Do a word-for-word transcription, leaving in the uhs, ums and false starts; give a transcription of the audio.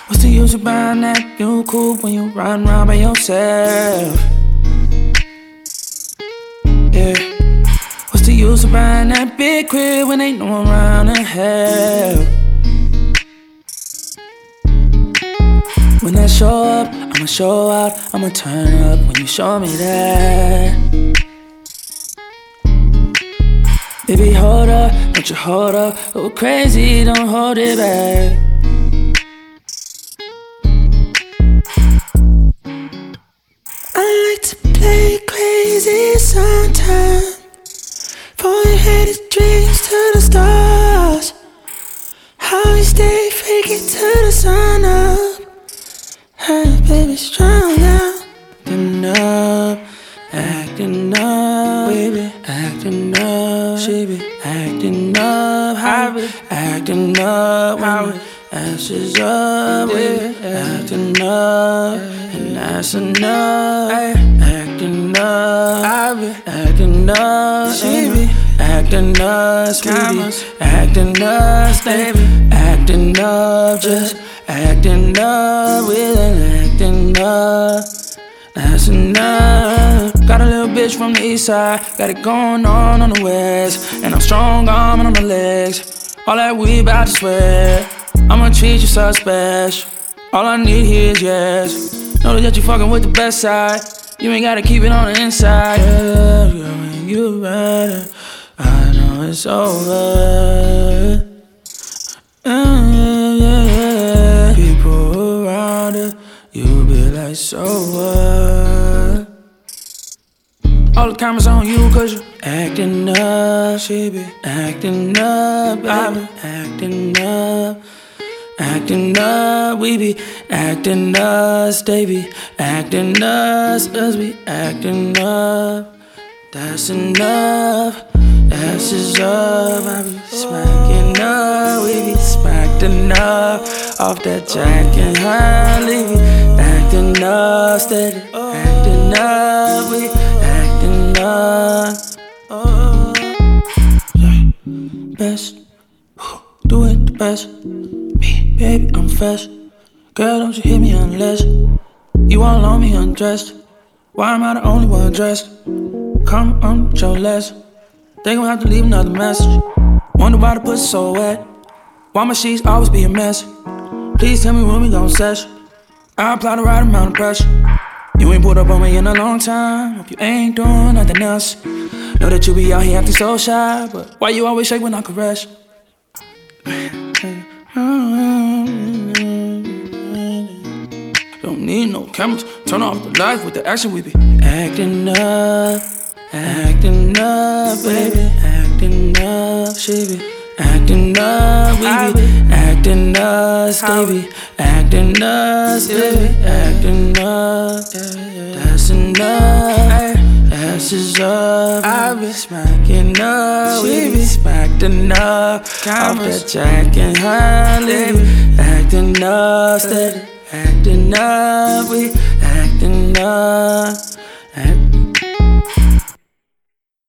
What's the use of buying that new coupe when you run around by yourself? Yeah. What's the use of buying that big crib when ain't no one around to help? When I show up, I'ma show out, I'ma turn up when you show me that. Baby, hold up, don't you hold up, go crazy, don't hold it back. I like to play crazy sometimes, for your head is dreams to the stars. How you stay faking to the sun up. Hey, baby, strong out. Acting up, acting up, baby, acting up. She be acting up, how we acting up, how we asses up, baby, acting up, and that's enough. Acting up, I be acting up, she be acting up, sweetie, acting up, baby, acting up, just acting up, with an acting up. That's enough. Got a little bitch from the east side, got it going on on the west, and I'm strong arming on my legs. All that weed bout to sweat. I'ma treat you so special. All I need here is yes. Know that you fucking with the best side. You ain't gotta keep it on the inside. Yeah, girl, when you better, I know it's over. Yeah, yeah, yeah. People around her, you be like, so what? All the cameras on you cause you acting up. She be acting up, I be acting up. Acting up, we be acting us. They be acting us, us be acting up. That's enough, that's is up. I be smacking up, we be smacking up. Off that jack and Harley, we acting up, steady acting up, we acting up. Yeah. Best, do it the best. Me, baby, I'm fast. Girl, don't you hit me unless you all on me undressed. Why am I the only one dressed? Come on, show less. They gon' have to leave another message. Wonder why the pussy so wet. Why my sheets always be a mess. Please tell me when we gon' sesh. I apply the right amount of pressure. You ain't pulled up on me in a long time. Hope you ain't doing nothing else. Know that you be out here acting so shy, but why you always shake when I caress? Don't need no cameras, turn off the lights with the action we be acting up, acting up, baby, acting up, she be acting up, we be acting us, they be acting us, baby, acting up, that's enough, ass is up, I be smacking up, we be smacking up, off that Jack and Harley, acting up, steady acting up, we acting up.